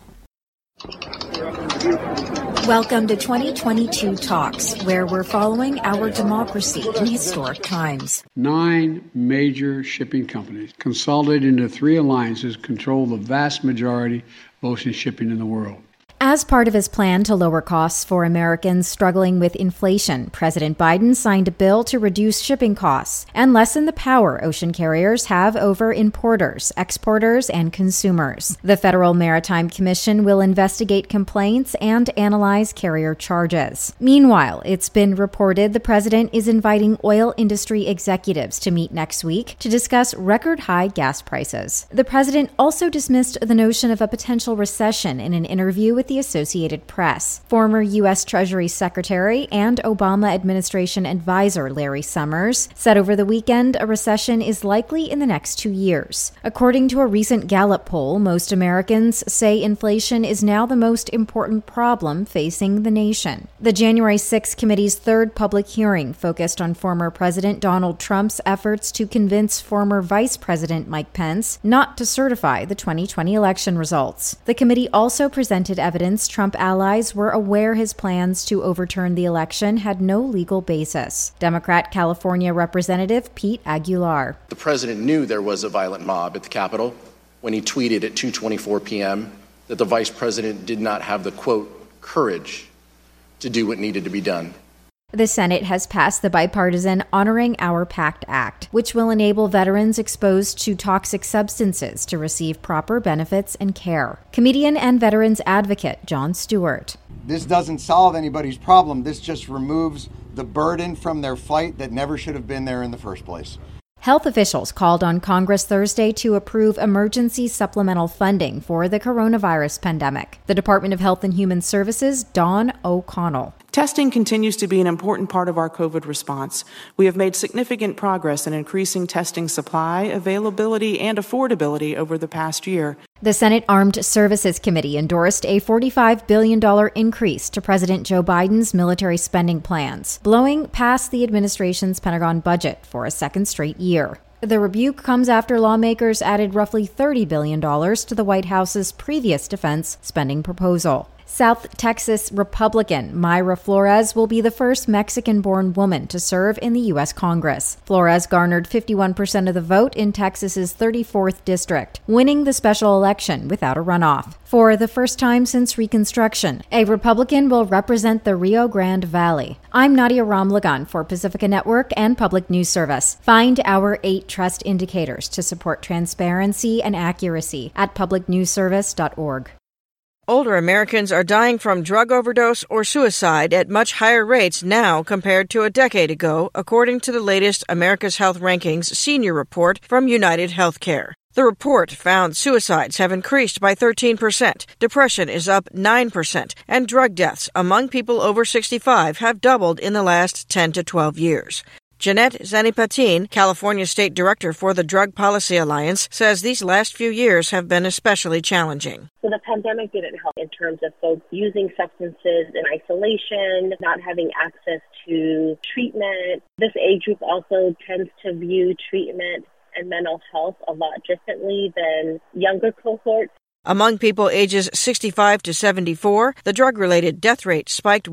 Welcome to 2022 Talks, where we're following our democracy in historic times. 9 major shipping companies, consolidated into 3 alliances, control the vast majority of ocean shipping in the world. As part of his plan to lower costs for Americans struggling with inflation, President Biden signed a bill to reduce shipping costs and lessen the power ocean carriers have over importers, exporters, and consumers. The Federal Maritime Commission will investigate complaints and analyze carrier charges. Meanwhile, it's been reported the president is inviting oil industry executives to meet next week to discuss record-high gas prices. The president also dismissed the notion of a potential recession in an interview with the Associated Press. Former U.S. Treasury Secretary and Obama administration advisor Larry Summers said over the weekend a recession is likely in the next 2 years. According to a recent Gallup poll, most Americans say inflation is now the most important problem facing the nation. The January 6 committee's third public hearing focused on former President Donald Trump's efforts to convince former Vice President Mike Pence not to certify the 2020 election results. The committee also presented evidence Trump allies were aware his plans to overturn the election had no legal basis. Democrat California Representative Pete Aguilar. The president knew there was a violent mob at the Capitol when he tweeted at 2:24 p.m. that the vice president did not have the, quote, courage to do what needed to be done. The Senate has passed the bipartisan Honoring Our Pact Act, which will enable veterans exposed to toxic substances to receive proper benefits and care. Comedian and veterans advocate Jon Stewart. This doesn't solve anybody's problem. This just removes the burden from their fight that never should have been there in the first place. Health officials called on Congress Thursday to approve emergency supplemental funding for the coronavirus pandemic. The Department of Health and Human Services, Dawn O'Connell. Testing continues to be an important part of our COVID response. We have made significant progress in increasing testing supply, availability, and affordability over the past year. The Senate Armed Services Committee endorsed a $45 billion increase to President Joe Biden's military spending plans, blowing past the administration's Pentagon budget for a second straight year. The rebuke comes after lawmakers added roughly $30 billion to the White House's previous defense spending proposal. South Texas Republican Mayra Flores will be the first Mexican-born woman to serve in the U.S. Congress. Flores garnered 51% of the vote in Texas's 34th district, winning the special election without a runoff. For the first time since Reconstruction, a Republican will represent the Rio Grande Valley. I'm Nadia Ramlagan for Pacifica Network and Public News Service. Find our 8 trust indicators to support transparency and accuracy at publicnewsservice.org. Older Americans are dying from drug overdose or suicide at much higher rates now compared to a decade ago, according to the latest America's Health Rankings senior report from United Healthcare. The report found suicides have increased by 13%, depression is up 9%, and drug deaths among people over 65 have doubled in the last 10 to 12 years. Jeanette Zanipatin, California State Director for the Drug Policy Alliance, says these last few years have been especially challenging. So the pandemic didn't help in terms of folks using substances in isolation, not having access to treatment. This age group also tends to view treatment and mental health a lot differently than younger cohorts. Among people ages 65 to 74, the drug-related death rate spiked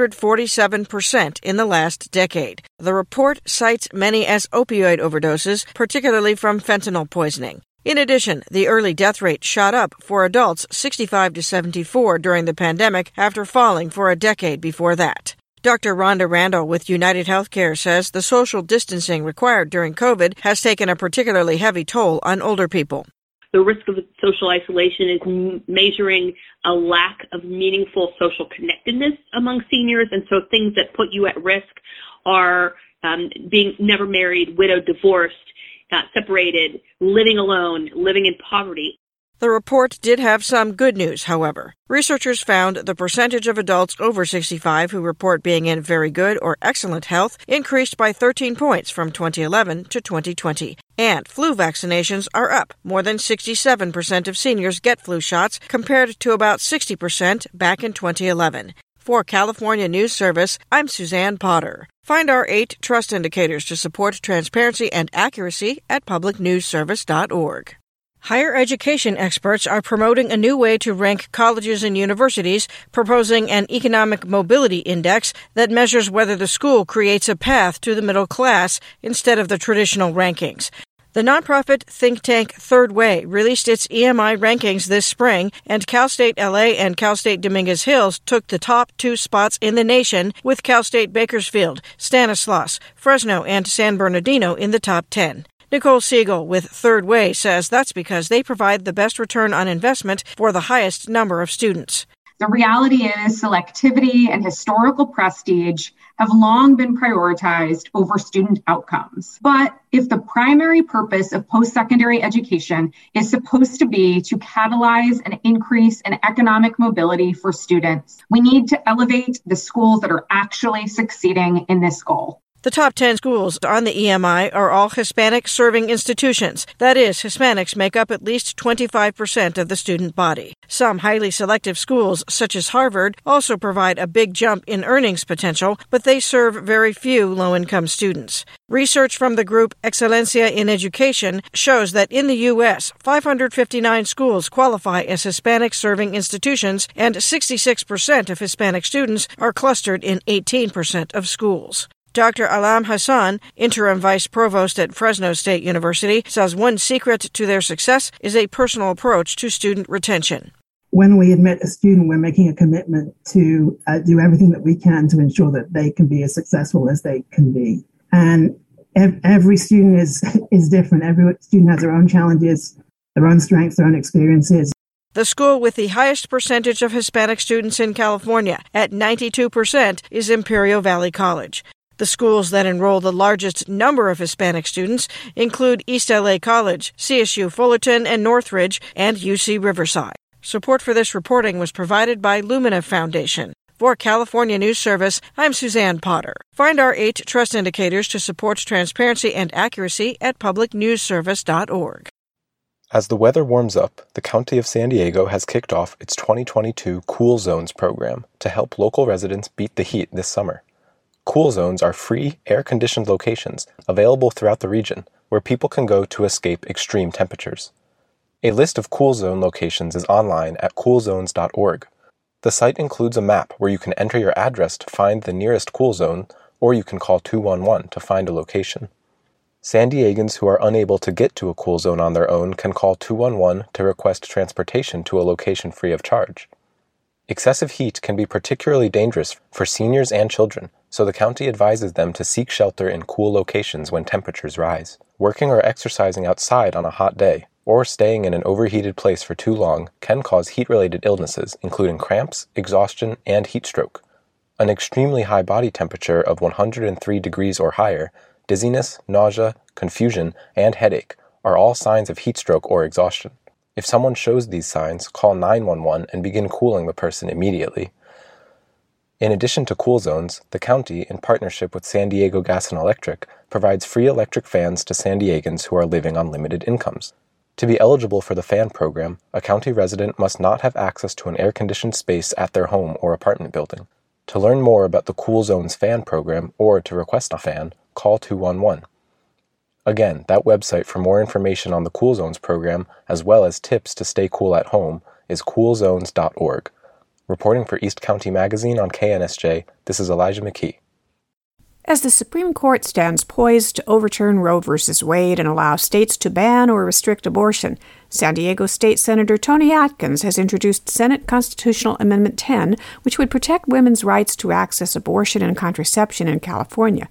147% in the last decade. The report cites many as opioid overdoses, particularly from fentanyl poisoning. In addition, the early death rate shot up for adults 65 to 74 during the pandemic after falling for a decade before that. Dr. Rhonda Randall with United Healthcare says the social distancing required during COVID has taken a particularly heavy toll on older people. The risk of social isolation is measuring a lack of meaningful social connectedness among seniors, and so things that put you at risk are being never married, widowed, divorced, separated, living alone, living in poverty. The report did have some good news, however. Researchers found the percentage of adults over 65 who report being in very good or excellent health increased by 13 points from 2011 to 2020. And flu vaccinations are up. More than 67% of seniors get flu shots, compared to about 60% back in 2011. For California News Service, I'm Suzanne Potter. Find our 8 trust indicators to support transparency and accuracy at publicnewsservice.org. Higher education experts are promoting a new way to rank colleges and universities, proposing an economic mobility index that measures whether the school creates a path to the middle class instead of the traditional rankings. The nonprofit think tank Third Way released its EMI rankings this spring, and Cal State LA and Cal State Dominguez Hills took the top 2 spots in the nation, with Cal State Bakersfield, Stanislaus, Fresno, and San Bernardino in the top 10. Nicole Siegel with Third Way says that's because they provide the best return on investment for the highest number of students. The reality is selectivity and historical prestige have long been prioritized over student outcomes. But if the primary purpose of post-secondary education is supposed to be to catalyze an increase in economic mobility for students, we need to elevate the schools that are actually succeeding in this goal. The top 10 schools on the EMI are all Hispanic-serving institutions. That is, Hispanics make up at least 25% of the student body. Some highly selective schools, such as Harvard, also provide a big jump in earnings potential, but they serve very few low-income students. Research from the group Excelencia in Education shows that in the U.S., 559 schools qualify as Hispanic-serving institutions, and 66% of Hispanic students are clustered in 18% of schools. Dr. Alam Hassan, interim vice provost at Fresno State University, says one secret to their success is a personal approach to student retention. When we admit a student, we're making a commitment to do everything that we can to ensure that they can be as successful as they can be. And every student is different. Every student has their own challenges, their own strengths, their own experiences. The school with the highest percentage of Hispanic students in California, at 92%, is Imperial Valley College. The schools that enroll the largest number of Hispanic students include East LA College, CSU Fullerton and Northridge, and UC Riverside. Support for this reporting was provided by Lumina Foundation. For California News Service, I'm Suzanne Potter. Find our 8 trust indicators to support transparency and accuracy at publicnewsservice.org. As the weather warms up, the County of San Diego has kicked off its 2022 Cool Zones program to help local residents beat the heat this summer. Cool Zones are free, air-conditioned locations available throughout the region where people can go to escape extreme temperatures. A list of Cool Zone locations is online at coolzones.org. The site includes a map where you can enter your address to find the nearest Cool Zone, or you can call 211 to find a location. San Diegans who are unable to get to a Cool Zone on their own can call 211 to request transportation to a location free of charge. Excessive heat can be particularly dangerous for seniors and children, so the county advises them to seek shelter in cool locations when temperatures rise. Working or exercising outside on a hot day, or staying in an overheated place for too long, can cause heat-related illnesses, including cramps, exhaustion, and heat stroke. An extremely high body temperature of 103 degrees or higher, dizziness, nausea, confusion, and headache are all signs of heat stroke or exhaustion. If someone shows these signs, call 911 and begin cooling the person immediately. In addition to Cool Zones, the county, in partnership with San Diego Gas and Electric, provides free electric fans to San Diegans who are living on limited incomes. To be eligible for the fan program, a county resident must not have access to an air-conditioned space at their home or apartment building. To learn more about the Cool Zones fan program or to request a fan, call 211. Again, that website for more information on the Cool Zones program, as well as tips to stay cool at home, is coolzones.org. Reporting for East County Magazine on KNSJ, this is Elijah McKee. As the Supreme Court stands poised to overturn Roe v. Wade and allow states to ban or restrict abortion, San Diego State Senator Tony Atkins has introduced Senate Constitutional Amendment 10, which would protect women's rights to access abortion and contraception in California.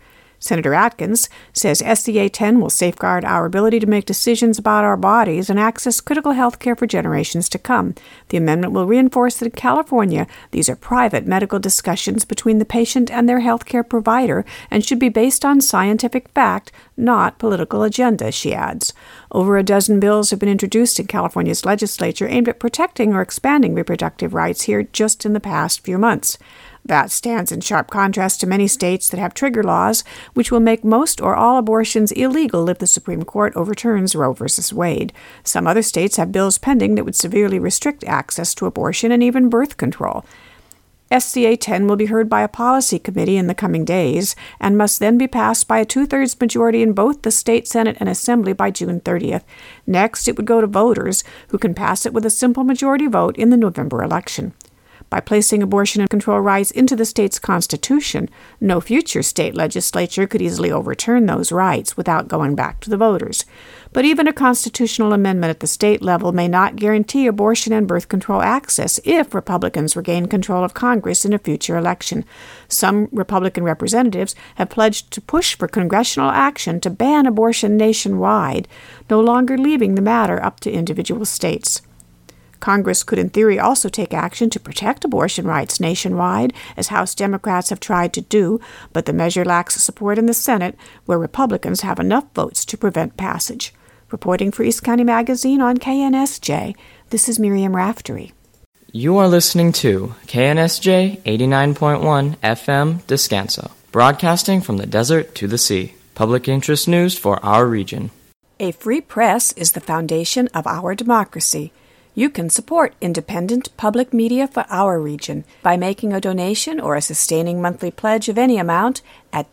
Senator Atkins says SCA 10 will safeguard our ability to make decisions about our bodies and access critical health care for generations to come. The amendment will reinforce that in California, these are private medical discussions between the patient and their health care provider and should be based on scientific fact, not political agenda, she adds. Over a dozen bills have been introduced in California's legislature aimed at protecting or expanding reproductive rights here just in the past few months. That stands in sharp contrast to many states that have trigger laws, which will make most or all abortions illegal if the Supreme Court overturns Roe v. Wade. Some other states have bills pending that would severely restrict access to abortion and even birth control. SCA 10 will be heard by a policy committee in the coming days and must then be passed by a two-thirds majority in both the state Senate and Assembly by June 30th. Next, it would go to voters, who can pass it with a simple majority vote in the November election. By placing abortion and control rights into the state's constitution, no future state legislature could easily overturn those rights without going back to the voters. But even a constitutional amendment at the state level may not guarantee abortion and birth control access if Republicans regain control of Congress in a future election. Some Republican representatives have pledged to push for congressional action to ban abortion nationwide, no longer leaving the matter up to individual states. Congress could in theory also take action to protect abortion rights nationwide, as House Democrats have tried to do, but the measure lacks support in the Senate, where Republicans have enough votes to prevent passage. Reporting for East County Magazine on KNSJ, this is Miriam Raftery. You are listening to KNSJ 89.1 FM Descanso, broadcasting from the desert to the sea. Public interest news for our region. A free press is the foundation of our democracy. You can support independent public media for our region by making a donation or a sustaining monthly pledge of any amount at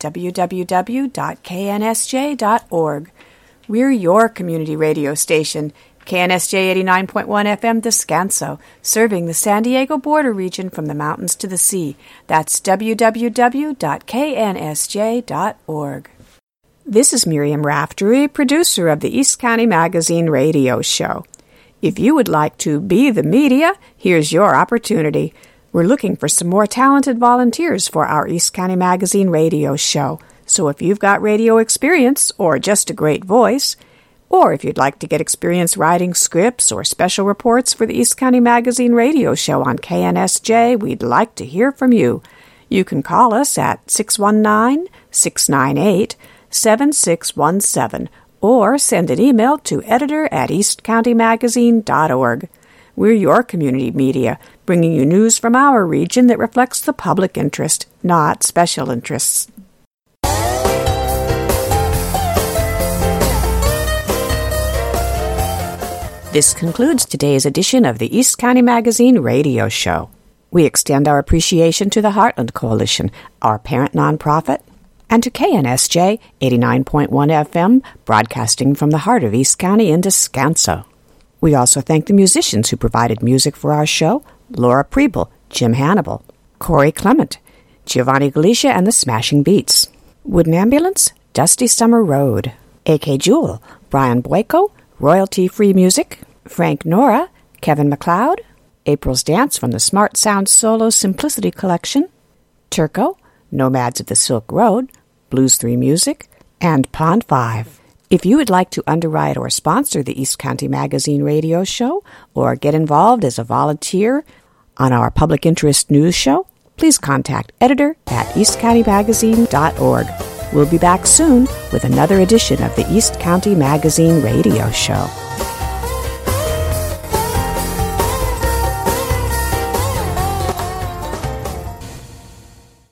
www.knsj.org. We're your community radio station, KNSJ 89.1 FM Descanso, serving the San Diego border region from the mountains to the sea. That's www.knsj.org. This is Miriam Raftery, producer of the East County Magazine radio show. If you would like to be the media, here's your opportunity. We're looking for some more talented volunteers for our East County Magazine radio show. So if you've got radio experience or just a great voice, or if you'd like to get experience writing scripts or special reports for the East County Magazine radio show on KNSJ, we'd like to hear from you. You can call us at 619-698-7617 or send an email to editor@eastcountymagazine.org. We're your community media, bringing you news from our region that reflects the public interest, not special interests. This concludes today's edition of the East County Magazine radio show. We extend our appreciation to the Heartland Coalition, our parent nonprofit, and to KNSJ 89.1 FM, broadcasting from the heart of East County in Descanso. We also thank the musicians who provided music for our show: Laura Preble, Jim Hannibal, Corey Clement, Giovanni Galicia and the Smashing Beats, Wooden Ambulance, Dusty Summer Road, A.K. Jewel, Brian Boyko, Royalty-Free Music, Frank Nora, Kevin McLeod, April's Dance from the Smart Sound Solo Simplicity Collection, Turco, Nomads of the Silk Road, Blues 3 Music, and Pond 5. If you would like to underwrite or sponsor the East County Magazine radio show or get involved as a volunteer on our public interest news show, please contact editor@eastcountymagazine.org. We'll be back soon with another edition of the East County Magazine radio show.